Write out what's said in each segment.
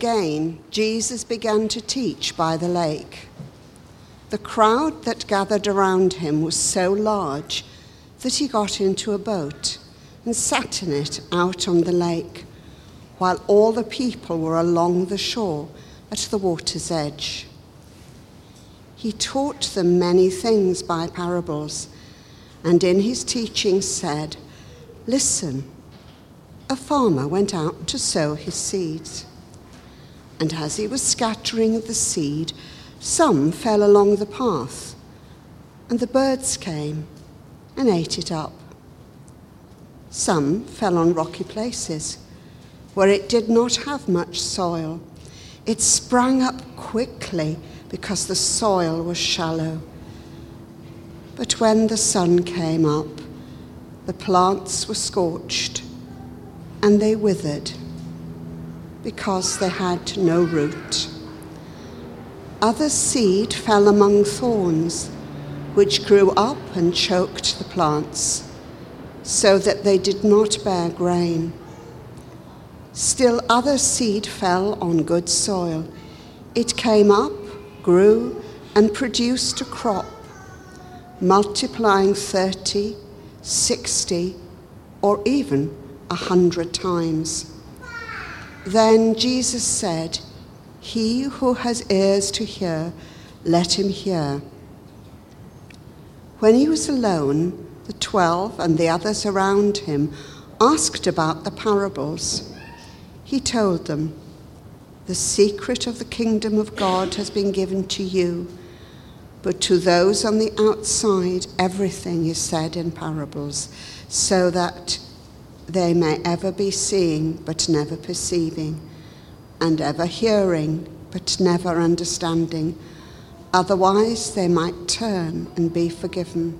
again, Jesus began to teach by the lake. The crowd that gathered around him was so large that he got into a boat and sat in it out on the lake, while all the people were along the shore at the water's edge. He taught them many things by parables, and in his teaching said, "Listen, a farmer went out to sow his seeds. And as he was scattering the seed, some fell along the path, and the birds came and ate it up. Some fell on rocky places, where it did not have much soil. It sprang up quickly because the soil was shallow. But when the sun came up, the plants were scorched, and they withered because they had no root. Other seed fell among thorns, which grew up and choked the plants, so that they did not bear grain. Still other seed fell on good soil. It came up, grew, and produced a crop, multiplying 30, 60, or even 100 times. Then Jesus said, "He who has ears to hear, let him hear." When he was alone, the 12 and the others around him asked about the parables. He told them, "The secret of the kingdom of God has been given to you, but to those on the outside, everything is said in parables, so that they may ever be seeing but never perceiving, and ever hearing but never understanding. Otherwise they might turn and be forgiven."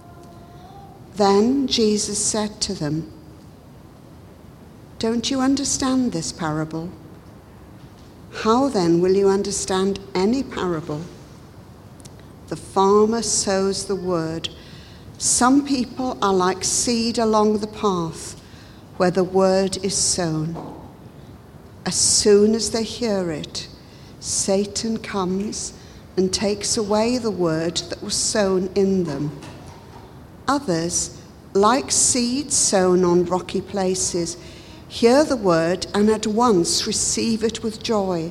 Then Jesus said to them, "Don't you understand this parable? How then will you understand any parable? The farmer sows the word. Some people are like seed along the path where the word is sown. As soon as they hear it, Satan comes and takes away the word that was sown in them. Others, like seed sown on rocky places, hear the word and at once receive it with joy.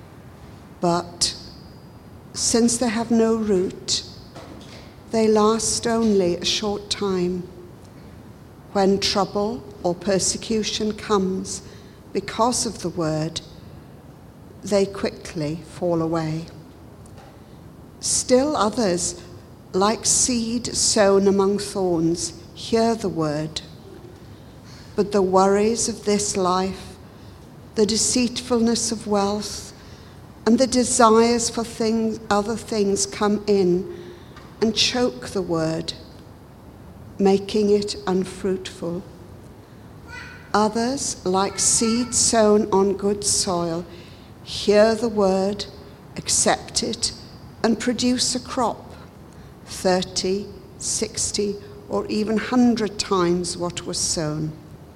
But since they have no root, they last only a short time. When trouble or persecution comes because of the word, they quickly fall away. Still others, like seed sown among thorns, hear the word. But the worries of this life, the deceitfulness of wealth, and the desires for other things come in and choke the word, making it unfruitful. Others, like seed sown on good soil, hear the word, accept it, and produce a crop, 30, 60, or even 100 times what was sown.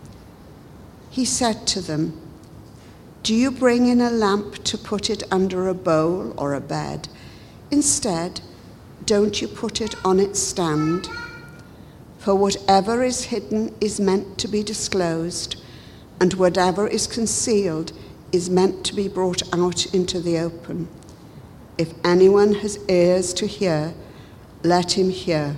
He said to them, "Do you bring in a lamp to put it under a bowl or a bed? Instead, don't you put it on its stand? For whatever is hidden is meant to be disclosed, and whatever is concealed is meant to be brought out into the open. If anyone has ears to hear, let him hear.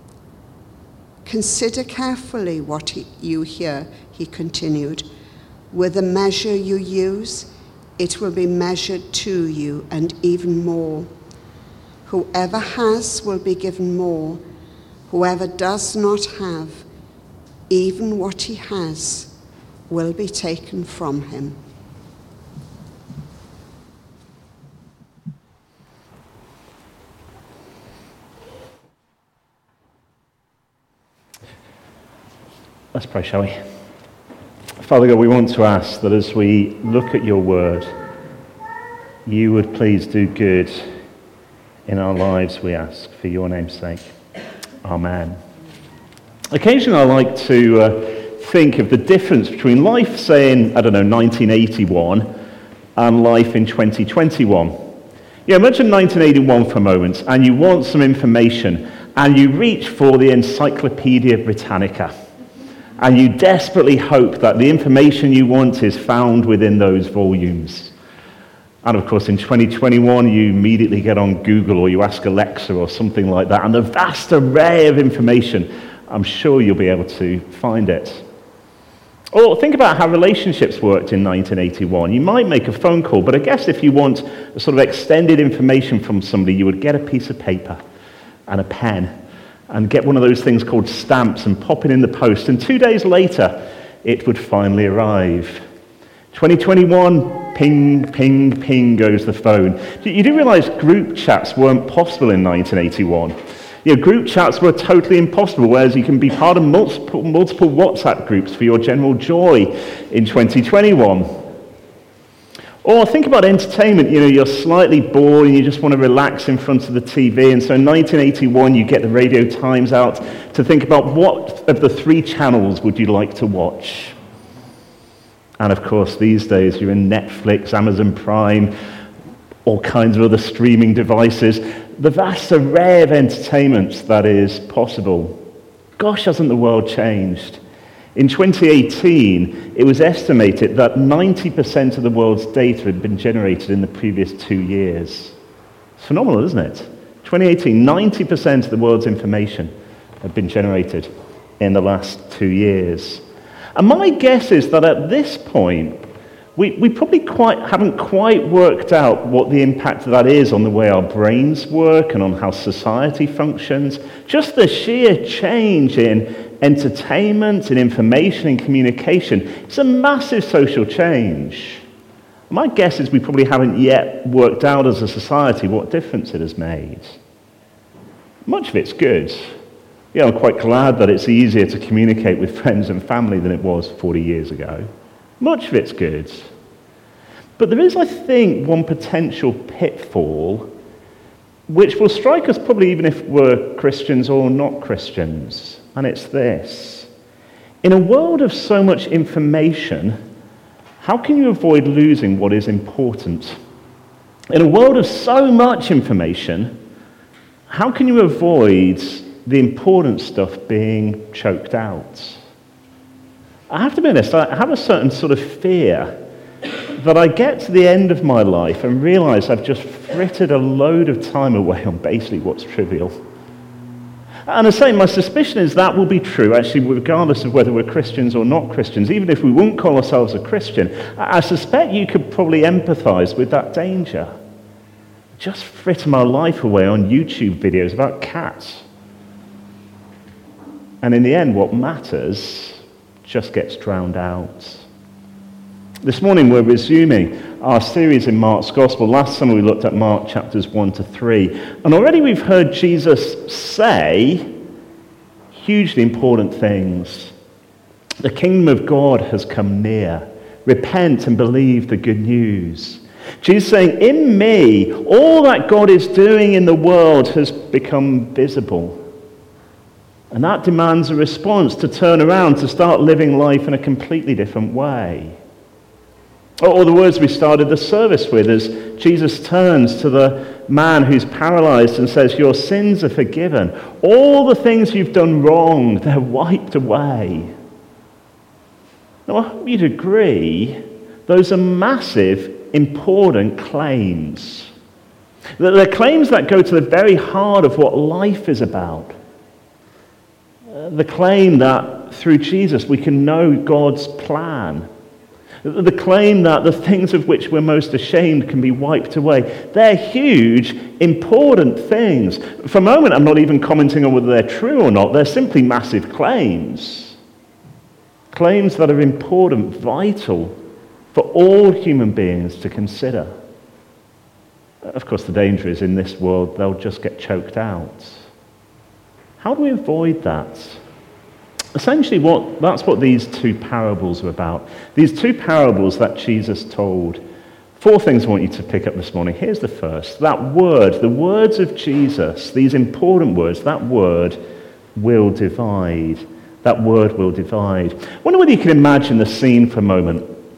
Consider carefully what you hear," he continued. "With the measure you use, it will be measured to you, and even more. Whoever has will be given more. Whoever does not have, even what he has, will be taken from him." Let's pray, shall we? Father God, we want to ask that as we look at your word, you would please do good in our lives, we ask, for your name's sake. Amen. Occasionally I like to think of the difference between life, say in, 1981, and life in 2021. Imagine 1981 for a moment, and you want some information, and you reach for the Encyclopedia Britannica, and you desperately hope that the information you want is found within those volumes. And of course, in 2021, you immediately get on Google, or you ask Alexa or something like that, and the vast array of information, I'm sure you'll be able to find it. Or think about how relationships worked in 1981. You might make a phone call, but I guess if you want a sort of extended information from somebody, you would get a piece of paper and a pen and get one of those things called stamps and pop it in the post, and 2 days later, it would finally arrive. 2021, ping, ping, ping goes the phone. You do realize group chats weren't possible in 1981. Group chats were totally impossible, whereas you can be part of multiple WhatsApp groups for your general joy in 2021. Or think about entertainment. You're slightly bored and you just want to relax in front of the TV, and so in 1981 you get the Radio Times out to think about what of the 3 channels would you like to watch. And of course, these days you're in Netflix, Amazon Prime, all kinds of other streaming devices. The vast array of entertainment that is possible. Gosh, hasn't the world changed? In 2018, it was estimated that 90% of the world's data had been generated in the previous 2 years. It's phenomenal, isn't it? 2018, 90% of the world's information had been generated in the last 2 years. And my guess is that at this point, we probably haven't quite worked out what the impact of that is on the way our brains work and on how society functions. Just the sheer change in entertainment, in information, in communication. It's a massive social change. My guess is we probably haven't yet worked out as a society what difference it has made. Much of it's good. I'm quite glad that it's easier to communicate with friends and family than it was 40 years ago. Much of it's good. But there is, I think, one potential pitfall which will strike us probably even if we're Christians or not Christians, and it's this. In a world of so much information, how can you avoid losing what is important? In a world of so much information, how can you avoid the important stuff being choked out? I have to be honest, I have a certain sort of fear that I get to the end of my life and realize I've just frittered a load of time away on basically what's trivial. And I say, my suspicion is that will be true, actually, regardless of whether we're Christians or not Christians. Even if we wouldn't call ourselves a Christian, I suspect you could probably empathize with that danger. Just fritter my life away on YouTube videos about cats. And in the end, what matters just gets drowned out. This morning we're resuming our series in Mark's Gospel. Last summer we looked at Mark chapters 1 to 3. And already we've heard Jesus say hugely important things. The kingdom of God has come near. Repent and believe the good news. Jesus saying, in me, all that God is doing in the world has become visible. And that demands a response to turn around, to start living life in a completely different way. Or the words we started the service with as Jesus turns to the man who's paralyzed and says, your sins are forgiven. All the things you've done wrong, they're wiped away. Now, I hope you'd agree, those are massive, important claims. They're claims that go to the very heart of what life is about. The claim that through Jesus we can know God's plan. The claim that the things of which we're most ashamed can be wiped away. They're huge, important things. For a moment, I'm not even commenting on whether they're true or not. They're simply massive claims. Claims that are important, vital for all human beings to consider. Of course, the danger is in this world, they'll just get choked out. How do we avoid that? Essentially, that's what these two parables are about. These two parables that Jesus told. 4 things I want you to pick up this morning. Here's the first. That word, the words of Jesus, these important words, that word will divide. That word will divide. I wonder whether you can imagine the scene for a moment.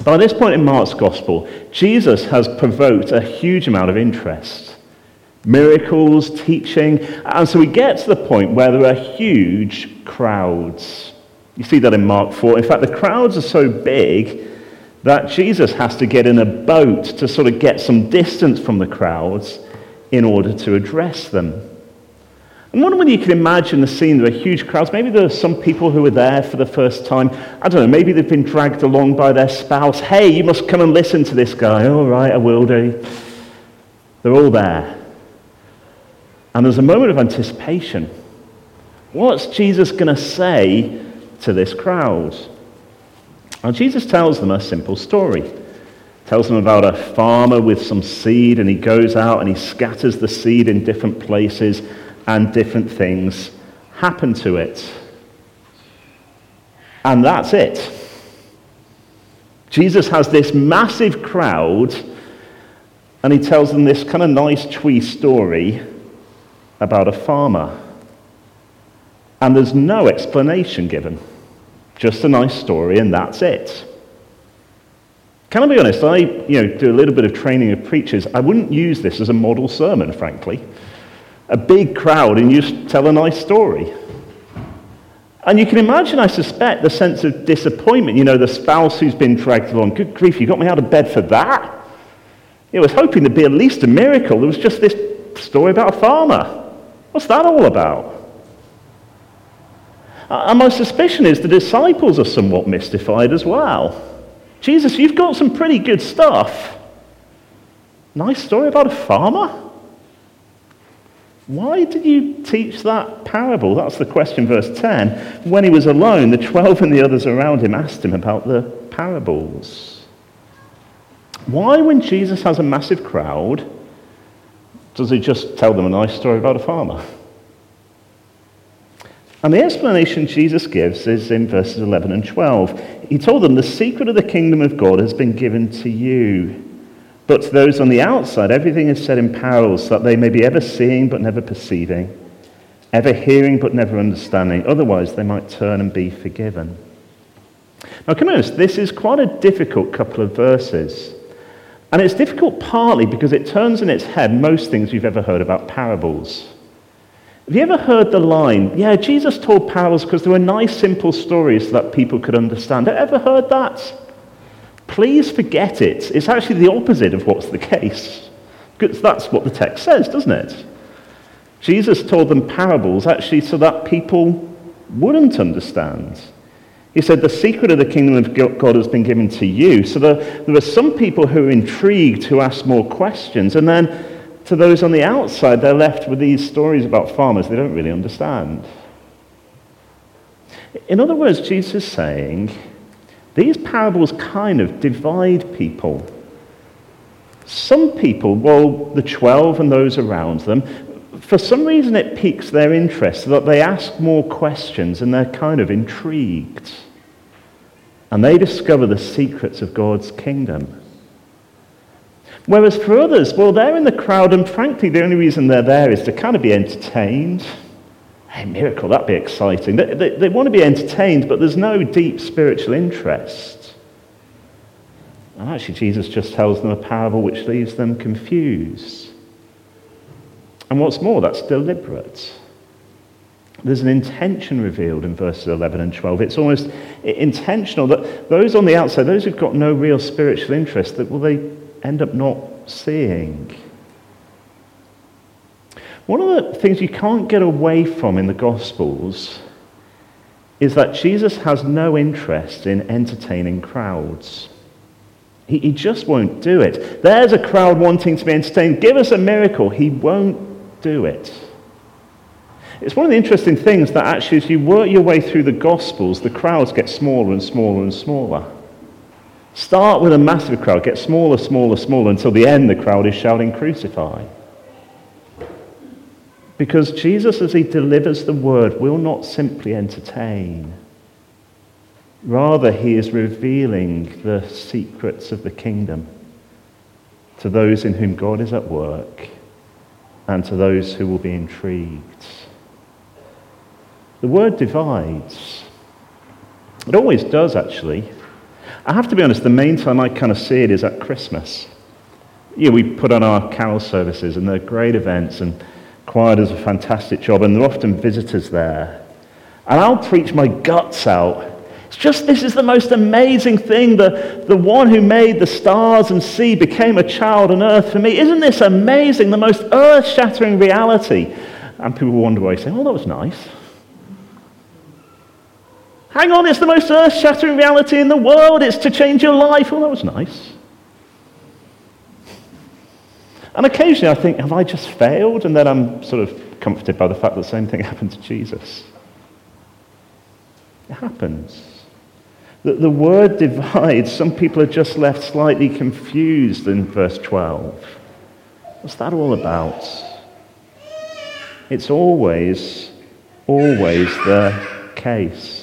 By this point in Mark's gospel, Jesus has provoked a huge amount of interest. Miracles, teaching, and so we get to the point where there are huge crowds. You see that in Mark 4. In fact, the crowds are so big that Jesus has to get in a boat to sort of get some distance from the crowds in order to address them. I'm wondering whether you can imagine the scene. There are huge crowds. Maybe there are some people who are there for the first time. I don't know, maybe they've been dragged along by their spouse. Hey, you must come and listen to this guy. All right, I will do. They're all there. And there's a moment of anticipation. What's Jesus going to say to this crowd? Now, Jesus tells them a simple story. Tells them about a farmer with some seed, and he goes out and he scatters the seed in different places, and different things happen to it. And that's it. Jesus has this massive crowd, and he tells them this kind of nice twee story about a farmer. And there's no explanation given. Just a nice story, and that's it. Can I be honest? I do a little bit of training of preachers. I wouldn't use this as a model sermon, frankly. A big crowd and you just tell a nice story. And you can imagine, I suspect, the sense of disappointment. The spouse who's been dragged along. Good grief, you got me out of bed for that? I was hoping there'd be at least a miracle. There was just this story about a farmer. What's that all about? And my suspicion is the disciples are somewhat mystified as well. Jesus, you've got some pretty good stuff. Nice story about a farmer? Why did you teach that parable? That's the question, verse 10. When he was alone, the 12 and the others around him asked him about the parables. Why, when Jesus has a massive crowd, does he just tell them a nice story about a farmer? And the explanation Jesus gives is in verses 11 and 12. He told them, the secret of the kingdom of God has been given to you. But to those on the outside, everything is said in parables, so that they may be ever seeing but never perceiving, ever hearing but never understanding. Otherwise, they might turn and be forgiven. Now, come on, this is quite a difficult couple of verses. And it's difficult partly because it turns in its head most things you've ever heard about parables. Have you ever heard the line, yeah, Jesus told parables because they were nice, simple stories so that people could understand? Have you ever heard that? Please forget it. It's actually the opposite of what's the case. Because that's what the text says, doesn't it? Jesus told them parables actually so that people wouldn't understand. He said, the secret of the kingdom of God has been given to you. So there are some people who are intrigued, who ask more questions. And then to those on the outside, they're left with these stories about farmers they don't really understand. In other words, Jesus is saying, these parables kind of divide people. Some people, the 12 and those around them, for some reason it piques their interest so that they ask more questions and they're kind of intrigued. And they discover the secrets of God's kingdom. Whereas for others, they're in the crowd and frankly the only reason they're there is to kind of be entertained. Hey, miracle, that'd be exciting. They want to be entertained, but there's no deep spiritual interest. And actually, Jesus just tells them a parable which leaves them confused. And what's more, that's deliberate. There's an intention revealed in verses 11 and 12. It's almost intentional that those on the outside, those who've got no real spiritual interest, that they end up not seeing. One of the things you can't get away from in the Gospels is that Jesus has no interest in entertaining crowds. He just won't do it. There's a crowd wanting to be entertained. Give us a miracle. He won't do it. It's one of the interesting things that actually as you work your way through the Gospels, the crowds get smaller and smaller and smaller. Start with a massive crowd, get smaller, smaller, smaller, until the end the crowd is shouting, crucify. Because Jesus, as he delivers the word, will not simply entertain. Rather, he is revealing the secrets of the kingdom to those in whom God is at work and to those who will be intrigued. The word divides. It always does, actually. I have to be honest, the main time I kind of see it is at Christmas. We put on our carol services, and they're great events, and choir does a fantastic job, and there are often visitors there. And I'll preach my guts out. It's just, this is the most amazing thing. The one who made the stars and sea became a child on earth for me. Isn't this amazing? The most earth-shattering reality. And people wonder why I say, oh, that was nice. Hang on, it's the most earth-shattering reality in the world. It's to change your life. Oh, that was nice. And occasionally I think, have I just failed? And then I'm sort of comforted by the fact that the same thing happened to Jesus. It happens. The word divides. Some people are just left slightly confused in verse 12. What's that all about? It's always the case.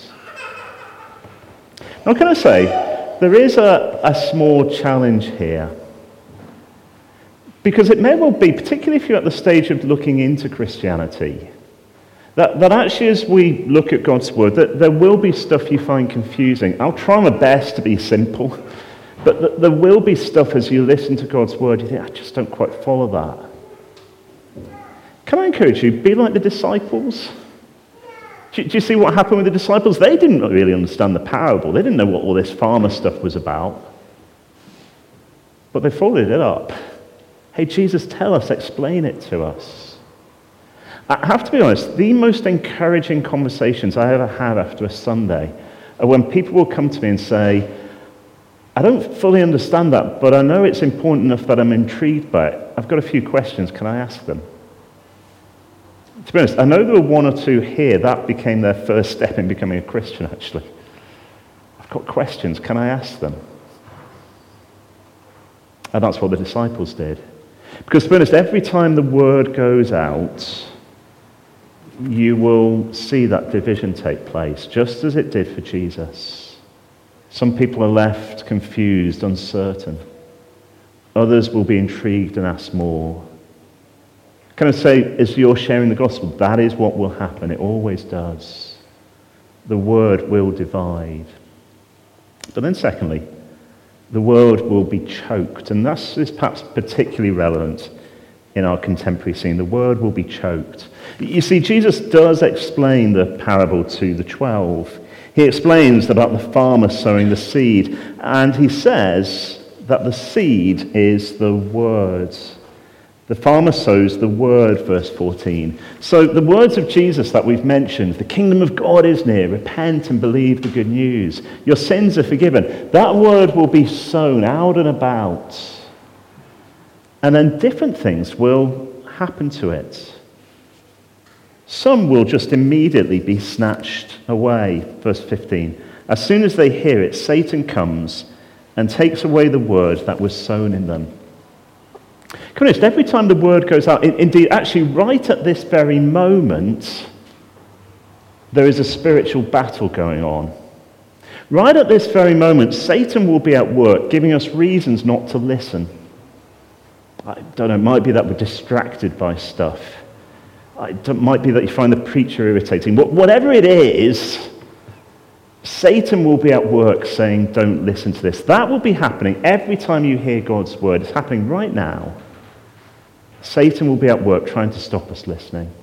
Now, can I say, there is a small challenge here. Because it may well be, particularly if you're at the stage of looking into Christianity, that actually as we look at God's word, that there will be stuff you find confusing. I'll try my best to be simple, but there will be stuff as you listen to God's word, you think, I just don't quite follow that. Can I encourage you, be like the disciples? Do you see what happened with the disciples? They didn't really understand the parable. They didn't know what all this farmer stuff was about. But they followed it up. Hey, Jesus, tell us, explain it to us. I have to be honest, the most encouraging conversations I ever had after a Sunday are when people will come to me and say, I don't fully understand that, but I know it's important enough that I'm intrigued by it. I've got a few questions, can I ask them? To be honest, I know there were one or two here that became their first step in becoming a Christian, actually. I've got questions, can I ask them? And that's what the disciples did. Because to be honest, every time the word goes out, you will see that division take place, just as it did for Jesus. Some people are left confused, uncertain. Others will be intrigued and ask more. Can I say, as you're sharing the gospel, that is what will happen. It always does. The word will divide. But then secondly, the word will be choked. And this is perhaps particularly relevant in our contemporary scene. The word will be choked. You see, Jesus does explain the parable to the 12. He explains about the farmer sowing the seed, and he says that the seed is the word. The farmer sows the word, verse 14. So the words of Jesus that we've mentioned, the kingdom of God is near, repent and believe the good news, your sins are forgiven, that word will be sown out and about. And then different things will happen to it. Some will just immediately be snatched away, verse 15. As soon as they hear it, Satan comes and takes away the word that was sown in them. Come on, every time the word goes out, indeed, actually right at this very moment, there is a spiritual battle going on. Right at this very moment, Satan will be at work, giving us reasons not to listen. I don't know, it might be that we're distracted by stuff. It might be that you find the preacher irritating. But whatever it is, Satan will be at work saying, don't listen to this. That will be happening every time you hear God's word. It's happening right now. Satan will be at work trying to stop us listening.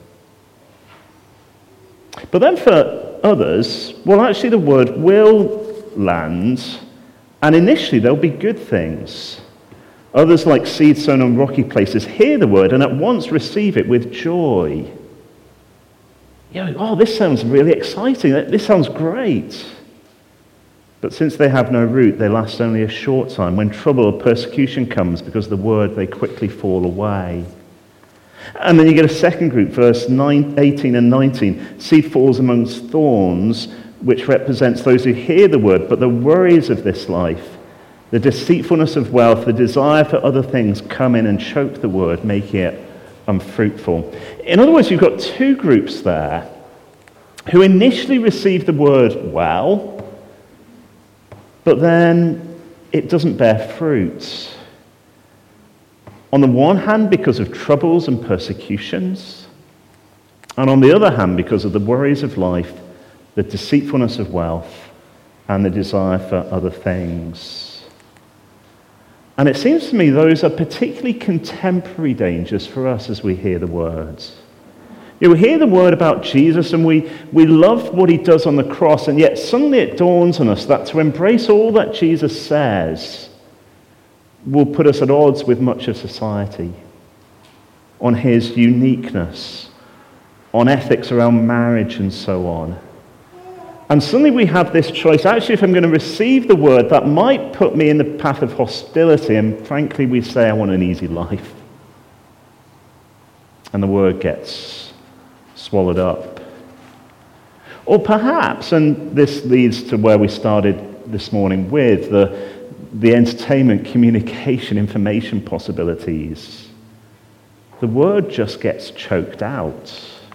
But then for others, well, actually the word will land, and initially there'll be good things. Others, like seed sown on rocky places, hear the word and at once receive it with joy. Oh, this sounds really exciting. This sounds great. But since they have no root, they last only a short time. When trouble or persecution comes because of the word, they quickly fall away. And then you get a second group, verse 18 and 19. Seed falls amongst thorns, which represents those who hear the word, but the worries of this life, the deceitfulness of wealth, the desire for other things come in and choke the word, making it unfruitful. In other words, you've got two groups there who initially receive the word well, but then it doesn't bear fruit. On the one hand, because of troubles and persecutions, and on the other hand, because of the worries of life, the deceitfulness of wealth, and the desire for other things. And it seems to me those are particularly contemporary dangers for us as we hear the words. We hear the word about Jesus and we love what he does on the cross, and yet suddenly it dawns on us that to embrace all that Jesus says will put us at odds with much of society on his uniqueness, on ethics around marriage and so on. And suddenly we have this choice. Actually, if I'm going to receive the word, that might put me in the path of hostility, and frankly we say I want an easy life. And the word gets swallowed up. Or perhaps, and this leads to where we started this morning with, the entertainment, communication, information possibilities. The word just gets choked out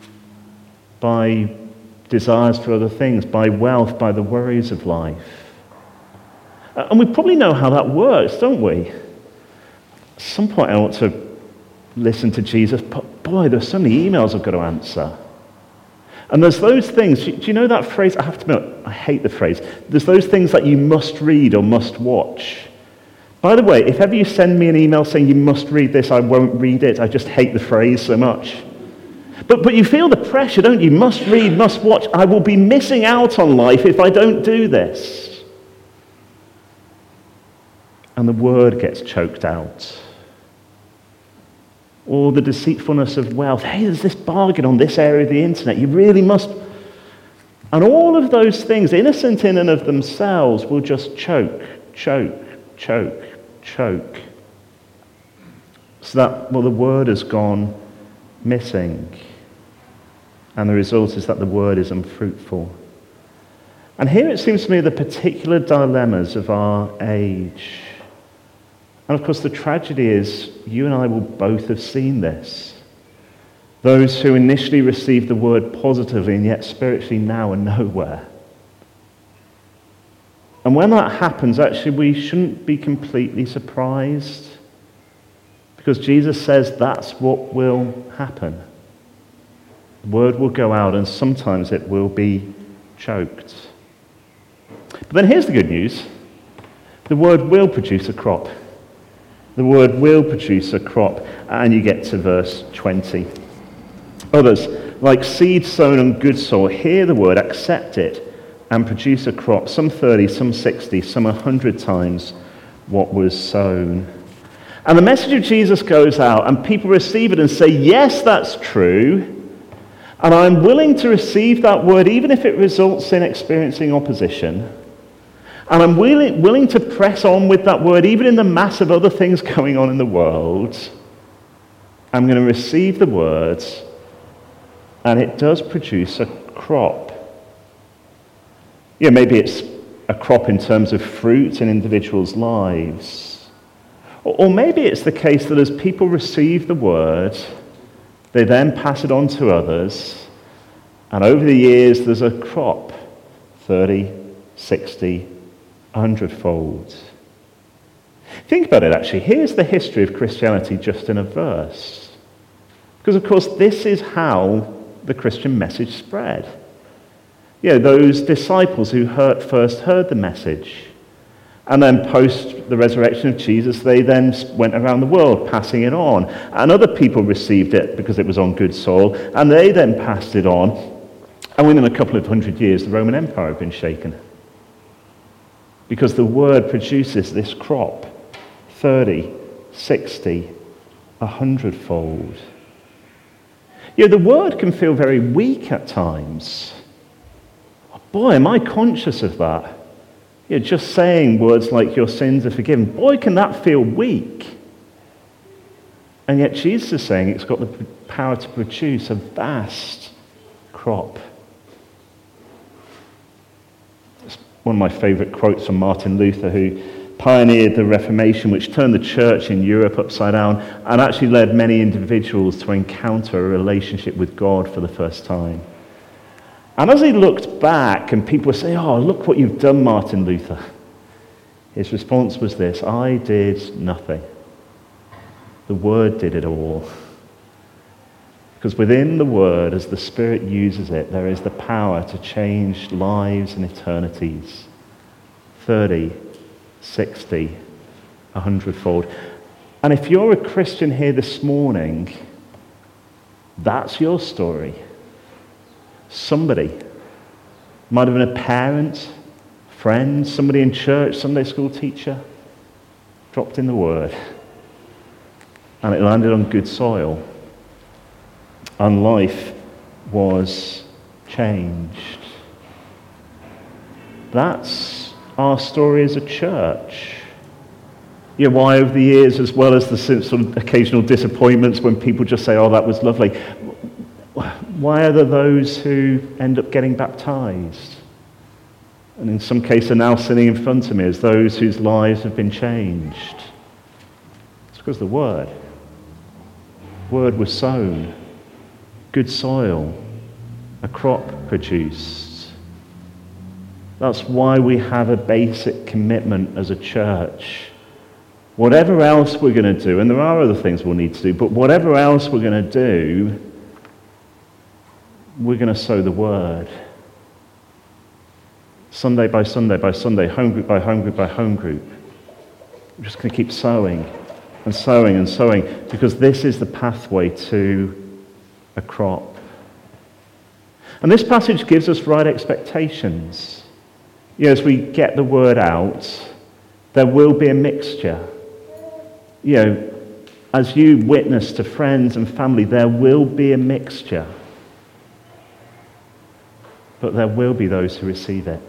by desires for other things, by wealth, by the worries of life. And we probably know how that works, don't we? At some point I want to listen to Jesus, but boy, there's so many emails I've got to answer. And there's those things, do you know that phrase? I have to admit, I hate the phrase. There's those things that you must read or must watch. By the way, if ever you send me an email saying you must read this, I won't read it. I just hate the phrase so much. But you feel the pressure, don't you? Must read, must watch. I will be missing out on life if I don't do this. And the word gets choked out. Or the deceitfulness of wealth. Hey, there's this bargain on this area of the internet. You really must. And all of those things, innocent in and of themselves, will just choke. So that, the word has gone missing. And the result is that the word is unfruitful. And here it seems to me the particular dilemmas of our age. And of course the tragedy is, you and I will both have seen this. Those who initially received the word positively and yet spiritually now are nowhere. And when that happens, actually we shouldn't be completely surprised, because Jesus says that's what will happen. The word will go out and sometimes it will be choked. But then here's the good news. The word will produce a crop. The word will produce a crop. And you get to verse 20. Others, like seed sown on good soil, hear the word, accept it, and produce a crop, some 30, some 60, some 100 times what was sown. And the message of Jesus goes out, and people receive it and say, yes, that's true, and I'm willing to receive that word even if it results in experiencing opposition. And I'm willing to press on with that word even in the mass of other things going on in the world. I'm going to receive the word, and it does produce a crop. Maybe it's a crop in terms of fruit in individuals' lives. Or maybe it's the case that as people receive the word, they then pass it on to others, and over the years there's a crop, 30, 60, 100-fold. Think about it actually. Here's the history of Christianity just in a verse. Because of course this is how the Christian message spread. Those disciples who first heard the message, and then post the resurrection of Jesus, they then went around the world passing it on. And other people received it because it was on good soil, and they then passed it on. And within a couple of 100 years, the Roman Empire had been shaken. Because the word produces this crop, 30, 60, 100-fold. The word can feel very weak at times. Boy, am I conscious of that. Just saying words like your sins are forgiven. Boy, can that feel weak. And yet Jesus is saying it's got the power to produce a vast crop. It's one of my favorite quotes from Martin Luther, who pioneered the Reformation, which turned the church in Europe upside down and actually led many individuals to encounter a relationship with God for the first time. And as he looked back and people would say, oh, look what you've done, Martin Luther, his response was this: I did nothing. The word did it all. Because within the word, as the Spirit uses it, there is the power to change lives and eternities 30, 60, 100-fold. And if you're a Christian here this morning, that's your story. Somebody, might have been a parent, friend, somebody in church, Sunday school teacher, dropped in the word. And it landed on good soil. And life was changed. That's our story as a church. You know, why over the years, as well as the sort of occasional disappointments when people just say, oh, that was lovely, why are there those who end up getting baptized? And in some cases are now sitting in front of me as those whose lives have been changed. It's because the word was sown, good soil, a crop produced. That's why we have a basic commitment as a church. Whatever else we're going to do, and there are other things we'll need to do, but whatever else we're going to do, we're going to sow the word. Sunday by Sunday by Sunday, home group by home group by home group. We're just going to keep sowing and sowing and sowing, because this is the pathway to a crop. And this passage gives us right expectations. You know, as we get the word out, there will be a mixture. You know, as you witness to friends and family, there will be a mixture. But there will be those who receive it.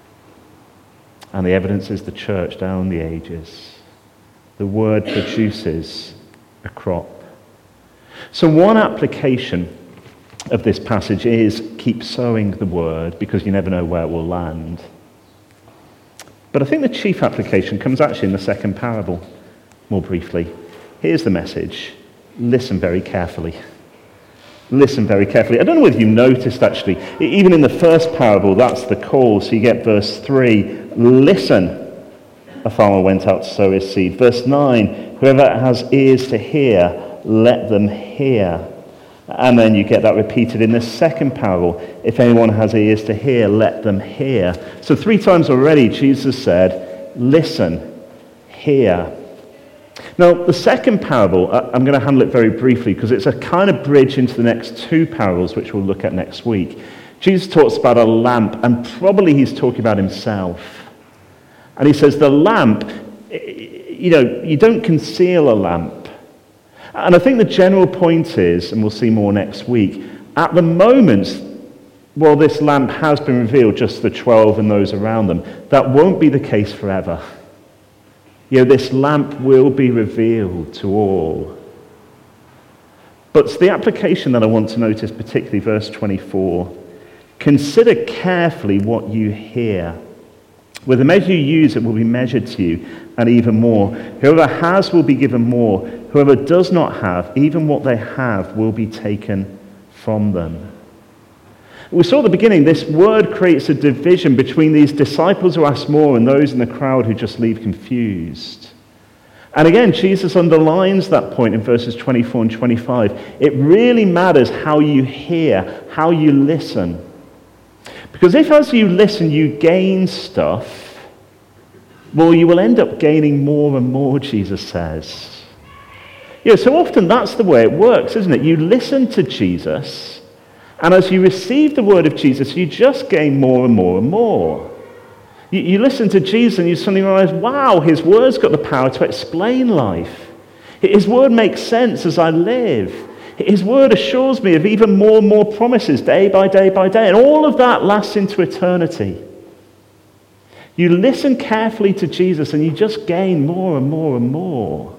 And the evidence is the church down the ages. The word produces a crop. So one application of this passage is keep sowing the word, because you never know where it will land. But I think the chief application comes actually in the second parable, more briefly. Here's the message. Listen very carefully. Listen very carefully. I don't know whether you noticed, actually, even in the first parable, that's the call. So you get verse 3, listen. A farmer went out to sow his seed. Verse 9, whoever has ears to hear, let them hear. And then you get that repeated in the second parable. If anyone has ears to hear, let them hear. So 3 times already Jesus said, listen, hear. Now, the second parable, I'm going to handle it very briefly because it's a kind of bridge into the next 2 parables, which we'll look at next week. Jesus talks about a lamp, and probably he's talking about himself. And he says the lamp, you know, you don't conceal a lamp. And I think the general point is, and we'll see more next week, at the moment, while this lamp has been revealed, just the 12 and those around them, that won't be the case forever. You know, this lamp will be revealed to all. But it's the application that I want to notice, particularly verse 24. Consider carefully what you hear. With the measure you use, it will be measured to you, and even more. Whoever has will be given more. Whoever does not have, even what they have will be taken from them. We saw at the beginning, this word creates a division between these disciples who ask more and those in the crowd who just leave confused. And again, Jesus underlines that point in verses 24 and 25. It really matters how you hear, how you listen. Because if as you listen you gain stuff, well, you will end up gaining more and more, Jesus says. You know, so often that's the way it works, isn't it? You listen to Jesus, and as you receive the word of Jesus, you just gain more and more and more. You listen to Jesus and you suddenly realize, wow, his word's got the power to explain life. His word makes sense as I live. His word assures me of even more and more promises day by day by day. And all of that lasts into eternity. You listen carefully to Jesus and you just gain more and more and more.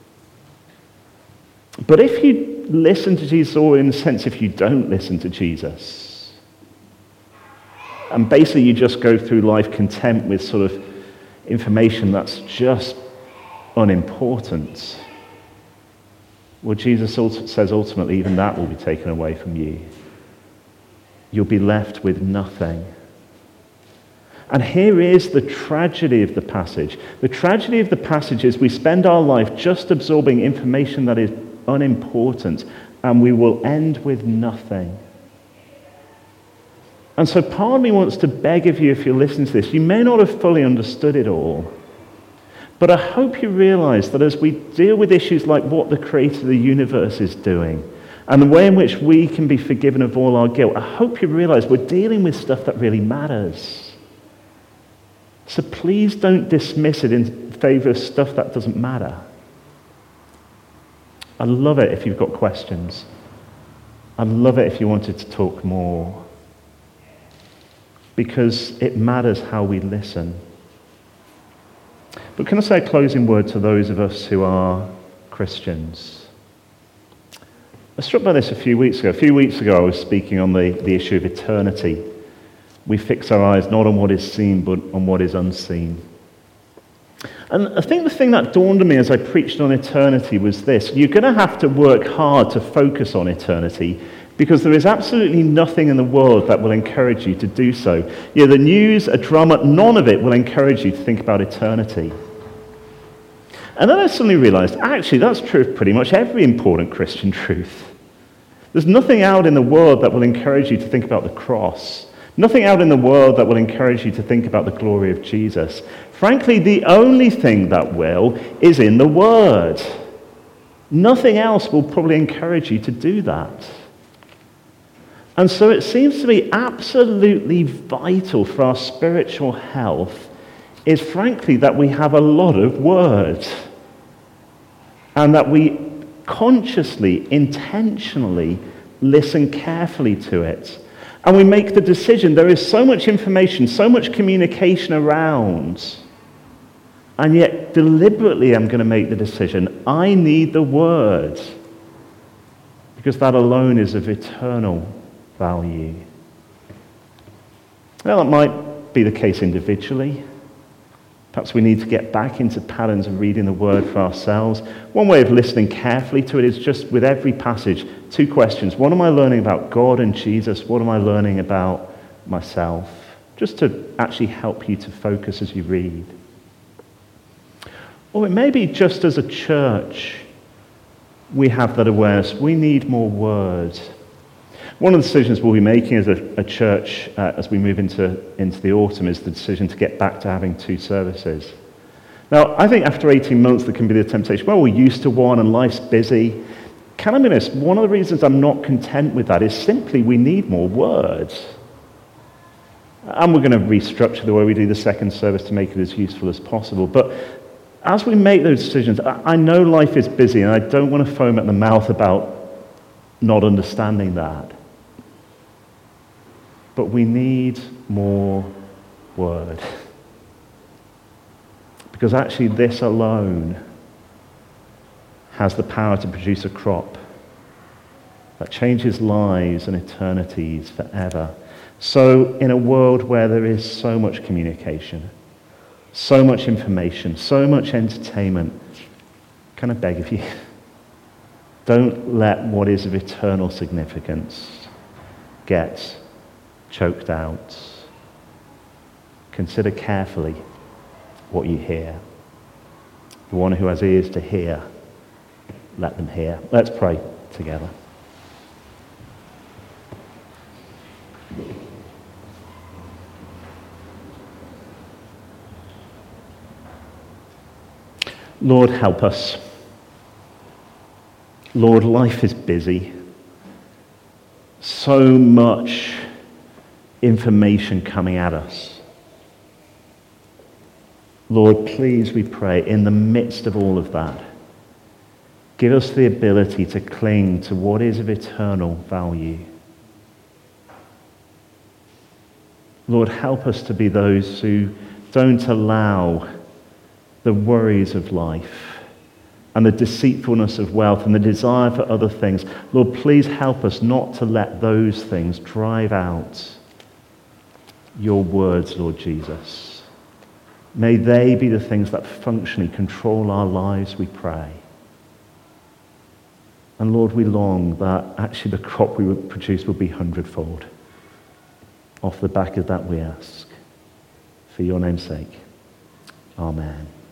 But if you listen to Jesus, or in a sense if you don't listen to Jesus, and basically you just go through life content with sort of information that's just unimportant, well, Jesus also says ultimately even that will be taken away from you. You'll be left with nothing. And here is the tragedy of the passage. The tragedy of the passage is we spend our life just absorbing information that is unimportant, and we will end with nothing. And so part of me wants to beg of you, if you're listening to this, you may not have fully understood it all, but I hope you realize that as we deal with issues like what the creator of the universe is doing, and the way in which we can be forgiven of all our guilt, I hope you realize we're dealing with stuff that really matters. So please don't dismiss it in favor of stuff that doesn't matter. I'd love it if you've got questions. I'd love it if you wanted to talk more. Because it matters how we listen. But can I say a closing word to those of us who are Christians? I was struck by this a few weeks ago. A few weeks ago I was speaking on the issue of eternity. We fix our eyes not on what is seen, but on what is unseen. And I think the thing that dawned on me as I preached on eternity was this. You're going to have to work hard to focus on eternity, because there is absolutely nothing in the world that will encourage you to do so. The news, a drama, none of it will encourage you to think about eternity. And then I suddenly realized, actually, that's true of pretty much every important Christian truth. There's nothing out in the world that will encourage you to think about the cross. Nothing out in the world that will encourage you to think about the glory of Jesus. Frankly, the only thing that will is in the Word. Nothing else will probably encourage you to do that. And so it seems to me absolutely vital for our spiritual health is frankly that we have a lot of Word. And that we consciously, intentionally listen carefully to it. And we make the decision. There is so much information, so much communication around. And yet deliberately I'm going to make the decision. I need the Word. Because that alone is of eternal value. Well, it might be the case individually. Perhaps we need to get back into patterns of reading the Word for ourselves. One way of listening carefully to it is just with every passage, 2 questions. What am I learning about God and Jesus? What am I learning about myself? Just to actually help you to focus as you read. Or it may be just as a church, we have that awareness. We need more Word. One of the decisions we'll be making as a church as we move into the autumn is the decision to get back to having 2 services. Now, I think after 18 months there can be the temptation, well, we're used to one and life's busy. Can I be honest, one of the reasons I'm not content with that is simply we need more words. And we're going to restructure the way we do the second service to make it as useful as possible. But as we make those decisions, I know life is busy and I don't want to foam at the mouth about not understanding that. But we need more Word. Because actually this alone has the power to produce a crop that changes lives and eternities forever. So in a world where there is so much communication, so much information, so much entertainment, can I beg of you, don't let what is of eternal significance get choked out. Consider carefully what you hear. The one who has ears to hear, let them hear. Let's pray together. Lord, help us. Lord, life is busy. So much information coming at us. Lord, please, we pray, in the midst of all of that, give us the ability to cling to what is of eternal value. Lord, help us to be those who don't allow the worries of life and the deceitfulness of wealth and the desire for other things. Lord, please help us not to let those things drive out your words, Lord Jesus. May they be the things that functionally control our lives, we pray. And Lord, we long that actually the crop we would produce will be 100-fold. Off the back of that we ask. For your name's sake. Amen.